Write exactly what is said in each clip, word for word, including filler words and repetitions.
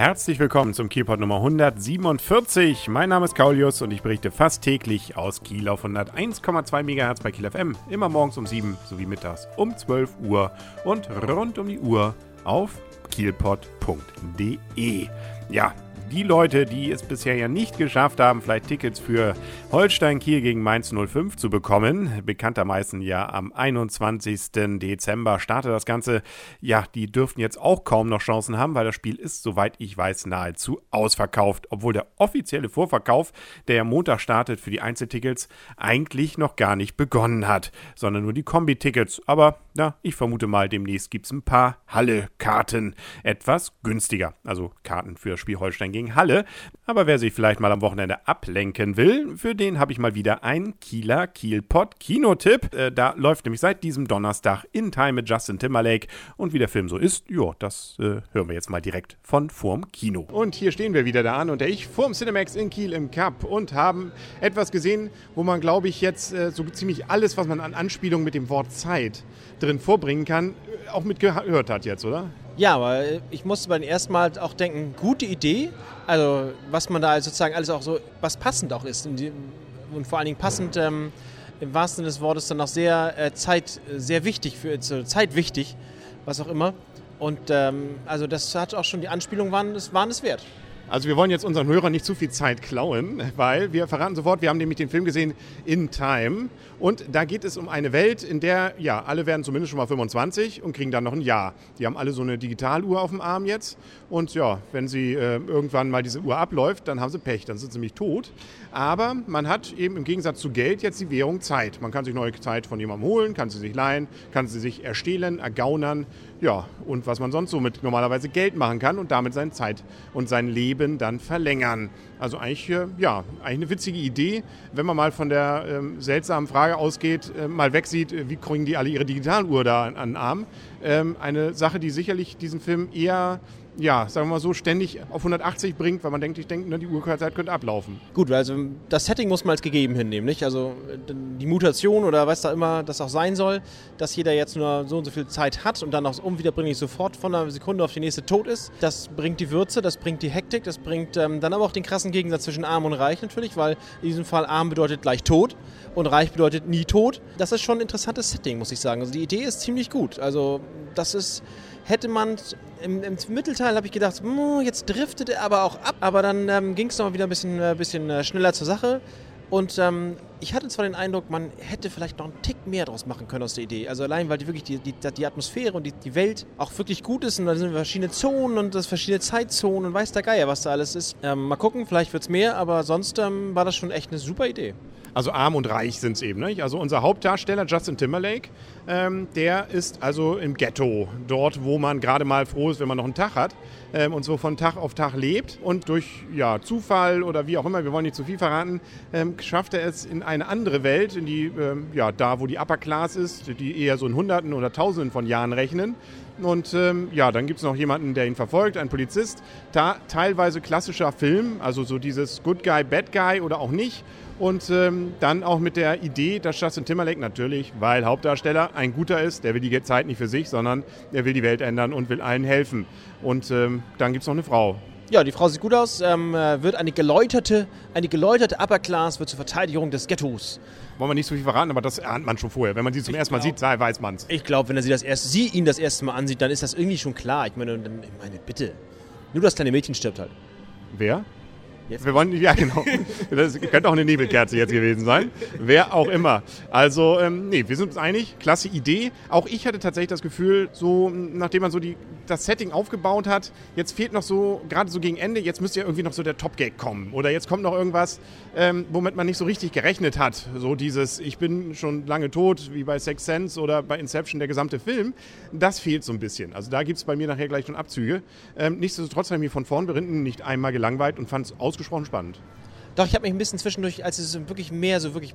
Herzlich willkommen zum Kielpot Nummer hundertsiebenundvierzig. Mein Name ist Kaulius und ich berichte fast täglich aus Kiel auf hunderteins Komma zwei Megahertz bei Kiel F M. Immer morgens um sieben sowie mittags um zwölf Uhr und rund um die Uhr auf kielpot punkt de. Ja, die Leute, die es bisher ja nicht geschafft haben, vielleicht Tickets für Holstein Kiel gegen Mainz null fünf zu bekommen, bekanntermaßen ja am einundzwanzigsten Dezember startet das Ganze, ja, die dürften jetzt auch kaum noch Chancen haben, weil das Spiel ist, soweit ich weiß, nahezu ausverkauft, obwohl der offizielle Vorverkauf, der ja Montag startet für die Einzeltickets, eigentlich noch gar nicht begonnen hat, sondern nur die Kombi-Tickets, aber ja, ich vermute mal, demnächst gibt es ein paar Halle-Karten, etwas günstiger, also Karten für das Spiel Holstein gegen Halle. Aber wer sich vielleicht mal am Wochenende ablenken will, für den habe ich mal wieder einen Kieler Kielpot-Kinotipp. Äh, da läuft nämlich seit diesem Donnerstag In Time mit Justin Timberlake. Und wie der Film so ist, ja, das äh, hören wir jetzt mal direkt von vorm Kino. Und hier stehen wir wieder da an und der ich vorm Cinemax in Kiel im Cup und haben etwas gesehen, wo man, glaube ich, jetzt äh, so ziemlich alles, was man an Anspielungen mit dem Wort Zeit drin vorbringen kann, auch mitgehört hat jetzt, oder? Ja, aber ich musste beim ersten Mal auch denken, gute Idee, also was man da sozusagen alles auch so, was passend auch ist und, und vor allen Dingen passend ähm, im wahrsten Sinne des Wortes dann auch sehr äh, Zeit, sehr wichtig, für äh, Zeit wichtig, was auch immer. Und ähm, also das hat auch schon, die Anspielungen waren, waren es wert. Also wir wollen jetzt unseren Hörern nicht zu viel Zeit klauen, weil wir verraten sofort, wir haben nämlich den Film gesehen In Time und da geht es um eine Welt, in der, ja, alle werden zumindest schon mal fünfundzwanzig und kriegen dann noch ein Jahr. Die haben alle so eine Digitaluhr auf dem Arm jetzt und ja, wenn sie äh, irgendwann mal diese Uhr abläuft, dann haben sie Pech, dann sind sie nämlich tot. Aber man hat eben im Gegensatz zu Geld jetzt die Währung Zeit. Man kann sich neue Zeit von jemandem holen, kann sie sich leihen, kann sie sich erstehlen, ergaunern, ja, und was man sonst so mit normalerweise Geld machen kann und damit seine Zeit und sein Leben dann verlängern. Also eigentlich, ja, eigentlich eine witzige Idee, wenn man mal von der ähm, seltsamen Frage ausgeht, äh, mal wegsieht, äh, wie kriegen die alle ihre Digitaluhr da an, an den Arm. Ähm, eine Sache, die sicherlich diesen Film eher, ja, sagen wir mal so, ständig auf hundertachtzig bringt, weil man denkt, ich denke, ne, die Uhrzeit könnte ablaufen. Gut, also das Setting muss man als gegeben hinnehmen, nicht? Also die Mutation oder was da immer das auch sein soll, dass jeder jetzt nur so und so viel Zeit hat und dann auch unwiederbringlich sofort von einer Sekunde auf die nächste tot ist. Das bringt die Würze, das bringt die Hektik, das bringt ähm, dann aber auch den krassen Gegensatz zwischen arm und reich natürlich, weil in diesem Fall arm bedeutet gleich tot und reich bedeutet nie tot. Das ist schon ein interessantes Setting, muss ich sagen. Also die Idee ist ziemlich gut. Also das ist... Hätte man, im, im Mittelteil habe ich gedacht, jetzt driftet er aber auch ab, aber dann ähm, ging es noch wieder ein bisschen, äh, bisschen äh, schneller zur Sache und ähm, ich hatte zwar den Eindruck, man hätte vielleicht noch einen Tick mehr draus machen können aus der Idee, also allein, weil die wirklich die, die, die Atmosphäre und die, die Welt auch wirklich gut ist und da sind verschiedene Zonen und das verschiedene Zeitzonen und weiß der Geier, was da alles ist. Ähm, mal gucken, vielleicht wird es mehr, aber sonst ähm, war das schon echt eine super Idee. Also arm und reich sind es eben, nicht? Also unser Hauptdarsteller Justin Timberlake, ähm, der ist also im Ghetto, dort, wo man gerade mal froh ist, wenn man noch einen Tag hat ähm, und so von Tag auf Tag lebt. Und durch ja, Zufall oder wie auch immer, wir wollen nicht zu viel verraten, ähm, schafft er es in eine andere Welt, in die, ähm, ja, da wo die Upper Class ist, die eher so in Hunderten oder Tausenden von Jahren rechnen. Und ähm, ja, dann gibt es noch jemanden, der ihn verfolgt, ein Polizist. Da teilweise klassischer Film, also so dieses Good Guy, Bad Guy oder auch nicht. Und ähm, dann auch mit der Idee, dass Justin Timberlake natürlich, weil Hauptdarsteller, ein guter ist, der will die Zeit nicht für sich, sondern er will die Welt ändern und will allen helfen. Und ähm, dann gibt es noch eine Frau. Ja, die Frau sieht gut aus, ähm, wird eine geläuterte, eine geläuterte Upper Class, wird zur Verteidigung des Ghettos. Wollen wir nicht so viel verraten, aber das ahnt man schon vorher. Wenn man sie zum ich ersten Mal glaub, sieht, weiß man es. Ich glaube, wenn er sie, das erste, sie ihn das erste Mal ansieht, dann ist das irgendwie schon klar. Ich meine, dann, ich meine, bitte. Nur das kleine Mädchen stirbt halt. Wer? Jetzt. Wir wollen, ja genau, das könnte auch eine Nebelkerze jetzt gewesen sein, wer auch immer. Also, ähm, nee, wir sind uns einig, klasse Idee. Auch ich hatte tatsächlich das Gefühl, so nachdem man so die, das Setting aufgebaut hat, jetzt fehlt noch so, gerade so gegen Ende, jetzt müsste ja irgendwie noch so der Top-Gag kommen. Oder jetzt kommt noch irgendwas, ähm, womit man nicht so richtig gerechnet hat. So dieses, ich bin schon lange tot, wie bei Sixth Sense oder bei Inception, der gesamte Film. Das fehlt so ein bisschen. Also da gibt es bei mir nachher gleich schon Abzüge. Ähm, nichtsdestotrotz habe ich mich von vorn bis hinten nicht einmal gelangweilt und fand es ausgesprochen spannend. Doch, ich habe mich ein bisschen zwischendurch, als es wirklich mehr so wirklich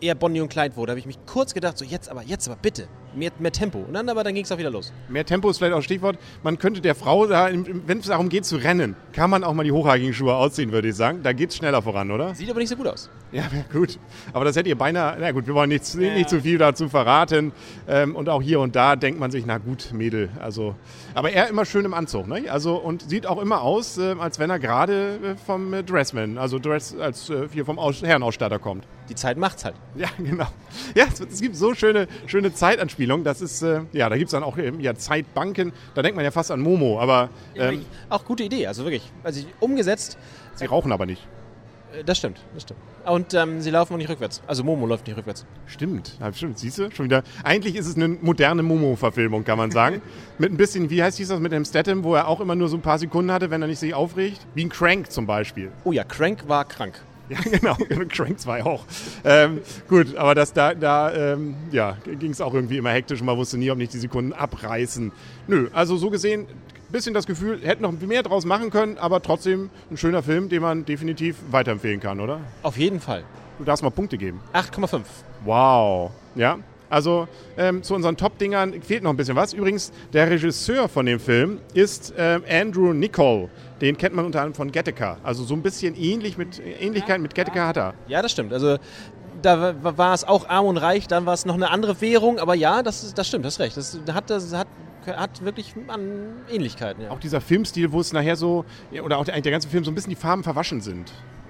eher Bonnie und Clyde wurde, habe ich mich kurz gedacht, so jetzt aber, jetzt aber bitte, mehr, mehr Tempo. Und dann aber, dann ging es auch wieder los. Mehr Tempo ist vielleicht auch Stichwort. Man könnte der Frau, da, wenn es darum geht zu rennen, kann man auch mal die hochhakigen Schuhe ausziehen, würde ich sagen. Da geht es schneller voran, oder? Sieht aber nicht so gut aus. Ja, gut. Aber das hätte ihr beinahe, na gut, wir wollen nicht, ja. nicht zu viel dazu verraten. Ähm, und auch hier und da denkt man sich, na gut, Mädel. Also, aber er immer schön im Anzug, ne? Also, und sieht auch immer aus, äh, als wenn er gerade äh, vom äh, Dressman, also Dress, als äh, hier vom Aus- Herrenausstatter kommt. Die Zeit macht's halt. Ja, genau. Ja, es, es gibt so schöne, schöne Zeitanspielungen. Das ist, äh, ja, da gibt es dann auch ähm, ja, Zeitbanken. Da denkt man ja fast an Momo, aber... Ähm, ja, auch gute Idee, also wirklich. Also umgesetzt. Sie rauchen aber nicht. Äh, das stimmt, das stimmt. Und ähm, sie laufen auch nicht rückwärts. Also Momo läuft nicht rückwärts. Stimmt, ja, stimmt. Siehst du, schon wieder. Eigentlich ist es eine moderne Momo-Verfilmung, kann man sagen. Mit ein bisschen, wie heißt das, mit dem Statham, wo er auch immer nur so ein paar Sekunden hatte, wenn er nicht sich aufregt. Wie ein Crank zum Beispiel. Oh ja, Crank war krank. Ja, genau, Crank zwei auch. Ähm, gut, aber das, da, da ähm, ja, ging es auch irgendwie immer hektisch und man wusste nie, ob nicht die Sekunden abreißen. Nö, also so gesehen, ein bisschen das Gefühl, hätten noch mehr draus machen können, aber trotzdem ein schöner Film, den man definitiv weiterempfehlen kann, oder? Auf jeden Fall. Du darfst mal Punkte geben. acht Komma fünf. Wow, ja. Also ähm, zu unseren Top-Dingern fehlt noch ein bisschen was. Übrigens, der Regisseur von dem Film ist ähm, Andrew Niccol. Den kennt man unter anderem von Gattaca. Also so ein bisschen ähnlich mit, Ähnlichkeit mit Gattaca hat er. Ja, das stimmt. Also da war, war es auch arm und reich, dann war es noch eine andere Währung. Aber ja, das, ist, das stimmt, das ist recht. Das hat, das hat, hat wirklich an Ähnlichkeiten. Ja. Auch dieser Filmstil, wo es nachher so, oder auch der, eigentlich der ganze Film, so ein bisschen die Farben verwaschen sind.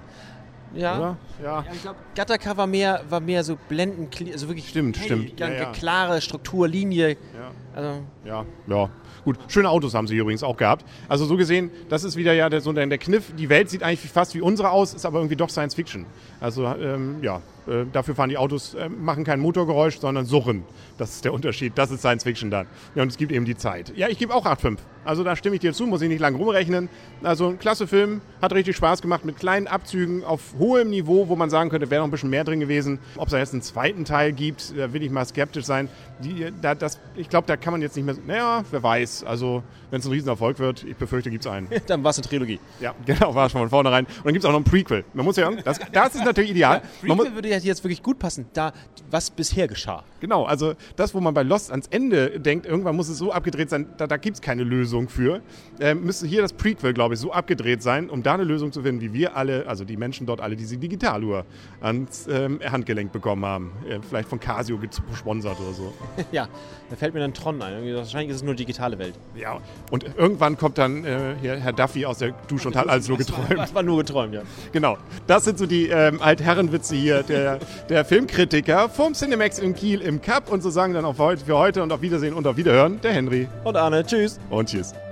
Ja. Oder? Ja. Ja, ich glaube, Gattaca war mehr, war mehr so blenden, also wirklich stimmt, hell, stimmt. Ja, ja, ja. klare Struktur, Linie. Ja. Also, ja, ja. Gut, schöne Autos haben sie übrigens auch gehabt. Also so gesehen, das ist wieder ja der, so der, der Kniff. Die Welt sieht eigentlich fast wie unsere aus, ist aber irgendwie doch Science Fiction. Also ähm, ja, äh, dafür fahren die Autos, äh, machen kein Motorgeräusch, sondern surren. Das ist der Unterschied. Das ist Science Fiction dann. Ja, und es gibt eben die Zeit. Ja, ich gebe auch acht Komma fünf. Also da stimme ich dir zu, muss ich nicht lange rumrechnen. Also ein klasse Film, hat richtig Spaß gemacht mit kleinen Abzügen auf hohem Niveau, wo man sagen könnte, wäre noch ein bisschen mehr drin gewesen. Ob es da jetzt einen zweiten Teil gibt, da will ich mal skeptisch sein. Die, da, das, ich glaube, da kann man jetzt nicht mehr, naja, wer weiß. Also wenn es ein Riesenerfolg wird, ich befürchte, gibt es einen. Dann war es eine Trilogie. Ja, genau, war schon von vornherein. Und dann gibt es auch noch ein Prequel. Man muss ja, das, das ist natürlich ideal. Ja, Prequel man würde ja jetzt wirklich gut passen, da was bisher geschah. Genau, also das, wo man bei Lost ans Ende denkt, irgendwann muss es so abgedreht sein, da, da gibt es keine Lösung für. Ähm, müsste hier das Prequel, glaube ich, so abgedreht sein, um da eine Lösung zu finden, wie wir alle, also die Menschen dort alle, diese Digitaluhr ans ähm, Handgelenk bekommen haben. Äh, vielleicht von Casio gesponsert oder so. Ja, da fällt mir dann Tron ein. Irgendwie, wahrscheinlich ist es nur digitale Welt. Ja, und irgendwann kommt dann äh, hier Herr Duffy aus der Dusche und hat alles nur geträumt. Das war nur geträumt, ja. Genau, das sind so die ähm, Altherrenwitze hier, der, der Filmkritiker vom Cinemax in Kiel im Cup. Und so sagen dann auch für heute und auf Wiedersehen und auf Wiederhören der Henry. Und Arne, tschüss. Und tschüss.